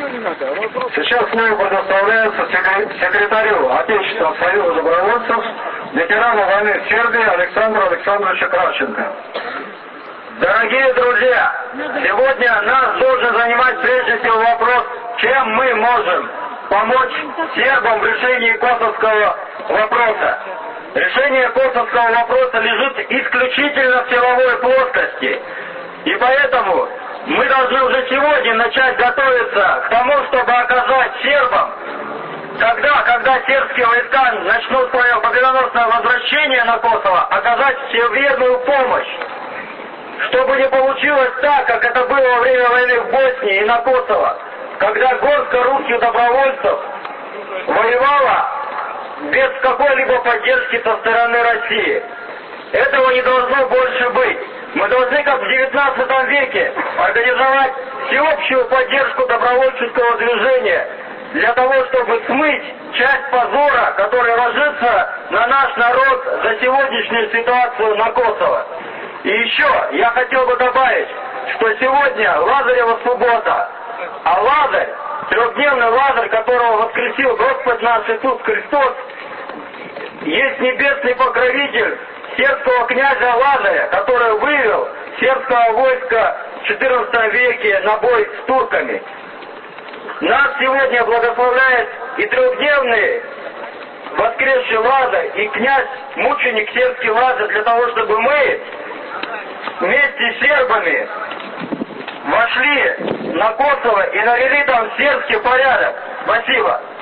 Сейчас слово предоставляется секретарю Отечественного союза добровольцев, ветерану войны в Сербии Александру Александровичу Кравченко. Дорогие друзья, сегодня нас должен занимать прежде всего вопрос, чем мы можем помочь сербам в решении косовского вопроса. Решение косовского вопроса лежит исключительно в силовой плоскости. И поэтому мы должны уже сегодня начать готовиться к тому, чтобы оказать сербам, когда сербские войска начнут свое победоносное возвращение на Косово, оказать всеверную помощь. Чтобы не получилось так, как это было во время войны в Боснии и на Косово, когда горстка русских добровольцев воевала без какой-либо поддержки со стороны России. Этого не должно больше быть. Мы должны, как в XIX веке, организовать всеобщую поддержку добровольческого движения для того, чтобы смыть часть позора, который ложится на наш народ за сегодняшнюю ситуацию на Косово. И еще я хотел бы добавить, что сегодня Лазарева суббота, а Лазарь, трехдневный Лазарь, которого воскресил Господь наш Иисус Христос, есть небесный покровитель сербского князя Лазаря, который вывел сербского войска в XIV веке на бой с турками. Нас сегодня благословляет и трехдневный воскресший Лазарь, и князь-мученик сербский Лазарь, для того, чтобы мы вместе с сербами вошли на Косово и навели там сербский порядок. Спасибо.